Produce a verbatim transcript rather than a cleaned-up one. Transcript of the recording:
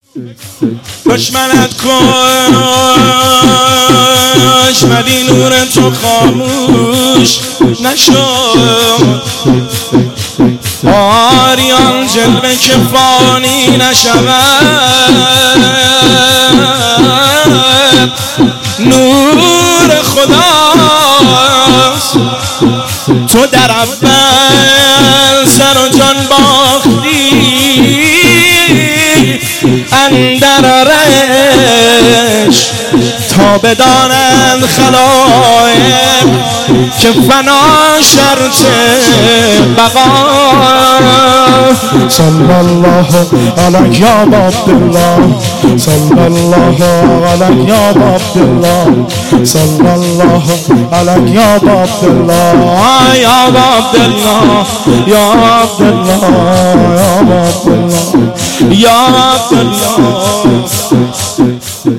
دشمنت کش ولی نور تو خاموش نشد، آریان جلوه که فانی نشود، نور خداست. تو در اول سر و جان باختی، اندر رش تا بدانند خلایق که فنا شرط بقا. صلی الله علیک یا عبدالله، صلی الله علیک یا عبدالله، صلی الله علیک یا عبدالله، یا عبدالله یا عبدالله یا عبدالله یا عبدالله.